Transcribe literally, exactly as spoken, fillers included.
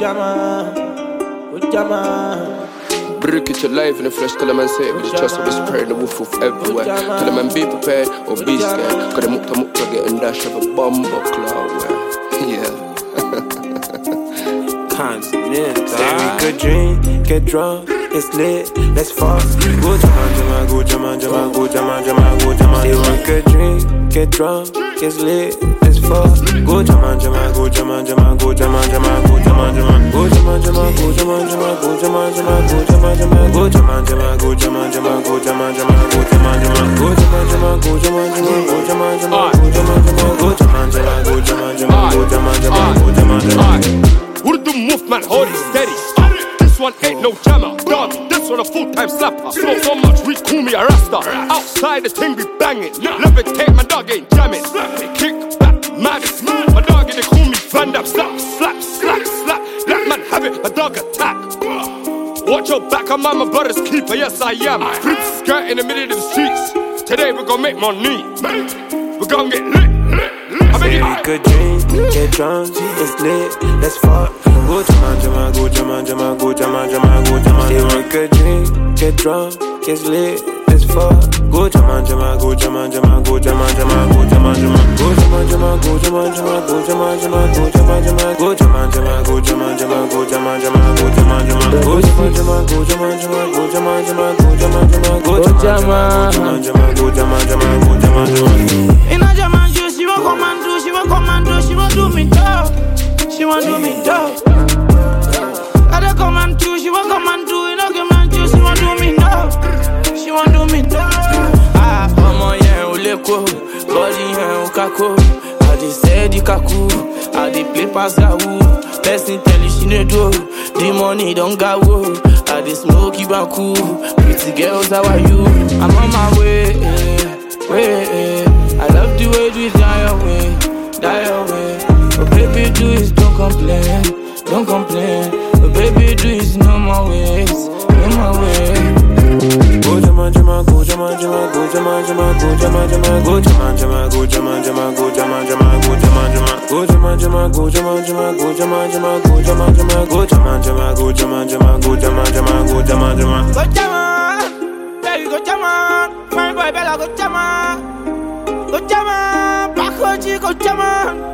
jama, go jama. Break it alive in the flesh, tell a man say it with the chest of his prayer, the wolf of everywhere. Tell a man be prepared or be scared. Cause the mukta mukta get and dash of a bomb cloud. Yeah. Continental. Say we could drink, get drunk, it's lit, let's fuck. Go jama jama, go jama jama, go jama jama, go jama. Say we could drink, get drunk, it's lit, let's fuck. Go jama jama, go jama jama, go jama jama, go jama jama. Go jama jama, go jama jama, go jama jama, go jama jama. Go jama jama, go jama jama, go jama jama, go jama jama. Go jama jama, go jama jama, go jama jama, go jama jama. Go jama jama, go jama jama, go jama jama, go jama jama. Urdu movement, hold it steady. This one ain't no jammer, dog. This one a full-time slapper. Smoke so much, we call me a rasta. Outside the thing be banging. Levitate, my dog ain't jamming. Kick back, mad as my dog they call me Van Damme. Slap, slap, slap, slap. Let man have it, my dog attack. Watch your back, I'm my brother's keeper. Yes I am. Flip skirt in the middle of the streets. Today we gon' make money. We gon' get lit. Say we could drink, get drunk, it's lit, let's fuck. Go jama jama, go jama jama, go jama jama, go jama. Say we could drink, get drunk, it's lit, let's fuck. Go jama jama, go jama jama, go jama jama, go jama jama. Go jama jama, go jama jama, go jama jama, go jama jama. Go jama jama, go jama jama, go jama jama, go jama jama. Go jama jama, go jama jama, go jama jama, go jama jama. Go jama jama, go jama jama, go jama jama, go jama jama. In a jama, she won't come and do, she won't come and do, she won't do me dog. She won't do me dog. I don't come and do, she won't come and do, you know, come and do, she won't do me dog. She won't do me dog. Ah, mama, yeah, uleko, body, yeah, ukako. I just say the kaku, I dey play pass gawu. Person tell you she no do, the money don't go. I dey smoke ibaku, pretty girls, how are you? I'm on my way, eh, way, eh. I love the way you die away, die away. But baby, do is don't complain, don't complain. But baby, do is no more ways, no more ways. Go jama jama, go jama jama, go jama jama, go jama jama. Go jama jama, go jama jama, go jama jama, go jama jama. Go jama jama, go jama jama, go jama jama, go jama jama. Go jama jama, go jama jama, go jama jama, go jama jama. Go jama, baby, go jama. My boy Bella, go jama. Go jama, Paco G, go jama.